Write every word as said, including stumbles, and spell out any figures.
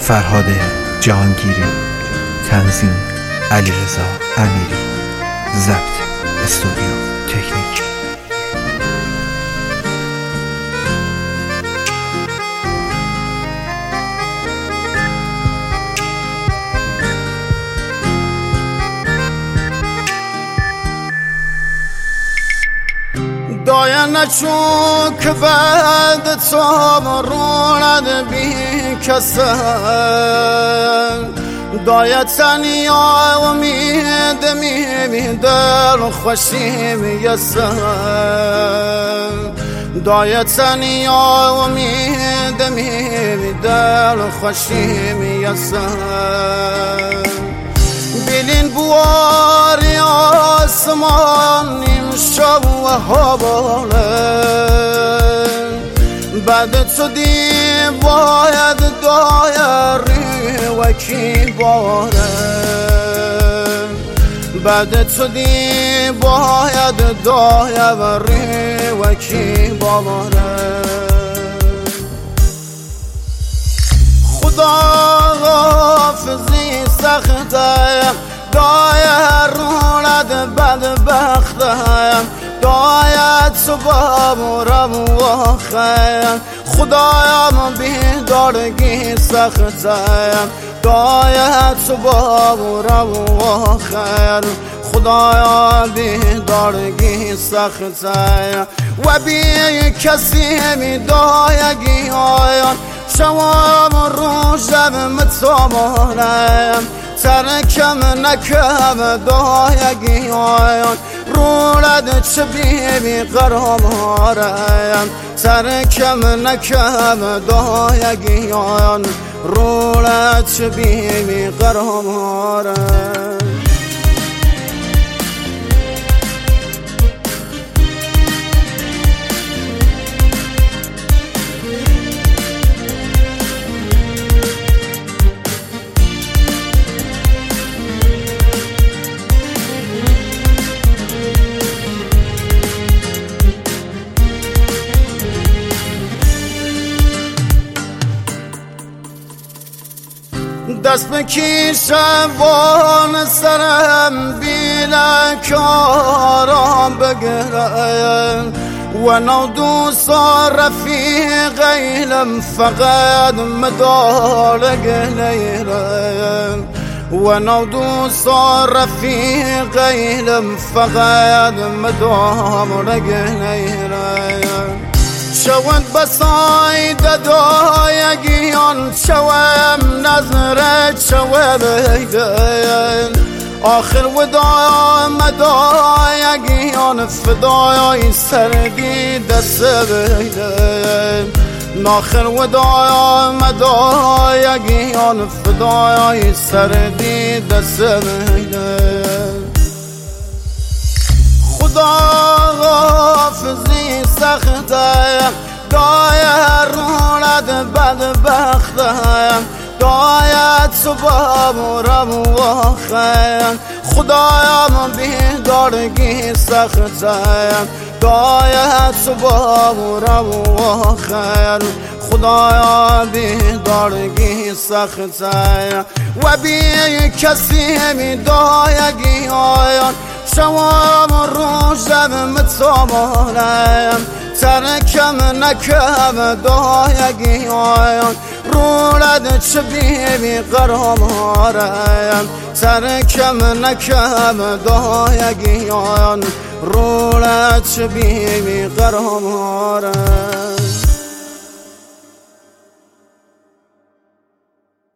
فرهاد جهانگیری، تنظیم علیرضا امیری، ضبط استودیو تکنیک. دایا نچون که بعد تو روند بی کسن، دایا تنیا امید میمی دل خوشی میسن، دایا تنیا امید میمی دل خوشی میسن. بلین بواری آسمان نیم شب و حواله، بعد تو دی باید دایری و کی باره، بعد تو دی باید دایری و کی باره. خدا حافظی سخته دایر روند بدبختم، داید صبح مرم و خیم، خدایم بیدارگی سختم، داید صبح مرم و خیر، خدایا بیدارگی سختم. و بی کسی می دایگی آیان شوام روشم متامانم، ترکم نکم دایگی آیان رولد چه بیمی قرامارم، ترکم نکم دایگی آیان رولد چه بیمی قرامارم. دست بکشم وان سرم بیلک آرام بگرم، و نو دوست رفیق ایلم فقط مدار گلیرم، و نو دوست رفیق ایلم فقط مدار گلیرم. شوند بساید دایگیان شوم نظرت شو بیدن، آخر ودایا مدایگیان فدایای سردی دست بیدن، آخر ودایا مدایگیان فدایای سردی دست بیدن. خدا حافظی سختم دایر روند بدبختم، داید صبح مرم و خیم، خدایم بیدارگی سختم، داید صبح مرم و خیم، خدایا بیدارگی سختم. و بی کسی می دایگی آیان شوام روشم متامانم، ترکم نکم دایگی آیان رولد چه بیمی قرامارم، ترکم نکم دایگی آیان رولد چه بیمی قرامارم.